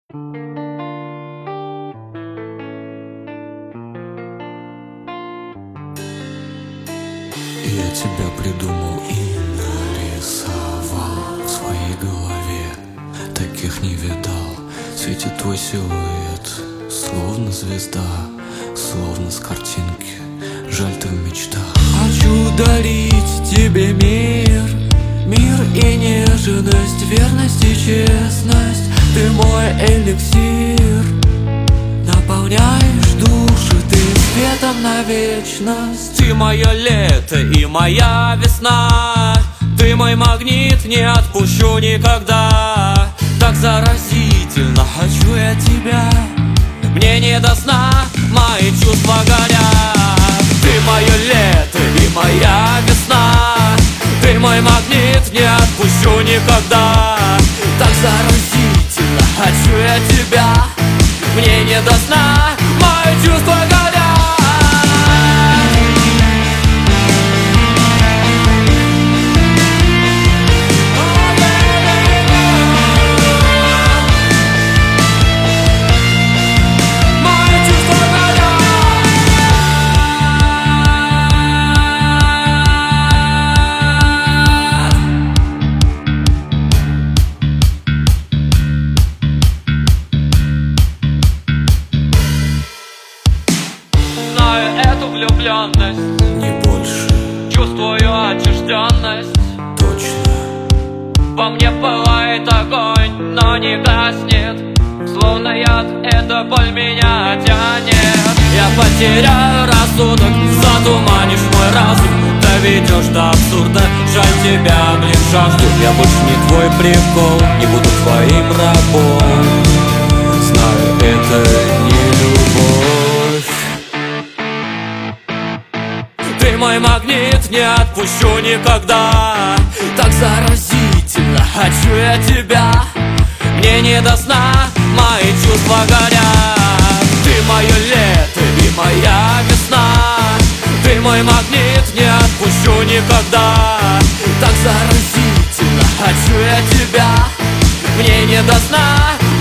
Я тебя придумал и нарисовал в своей голове. Таких не видал. Светит твой силуэт, словно звезда, словно с картинки. Жаль, ты в мечтах. Хочу дарить тебе мир, мир и нежность, верность и честность. Ты мой эликсир, наполняешь души ты светом на вечность. Ты мое лето и моя весна, ты мой магнит, не отпущу никогда. Так заразительно хочу я тебя, мне не до сна, мои чувства горят. Ты мое лето и моя весна, ты мой магнит, не отпущу никогда. Так заразительно хочу я тебя, мне не до сна, мои чувства горят. Влюбленность, не больше, чувствую отчужденность. точно. Во мне пылает огонь, но не гаснет. Словно яд, эта боль меня тянет. Я потеряю рассудок, затуманишь мой разум, доведешь до абсурда, жаль тебя, блин, жажду. Я больше не твой прикол, не буду твоим рабом. Знаю, это не любовь. Ты мой магнит, не отпущу никогда. Так заразительно хочу я тебя, мне не до сна, мои чувства горят. Ты мое лето и моя весна, ты мой магнит, не отпущу никогда. Так заразительно хочу я тебя, мне не до сна,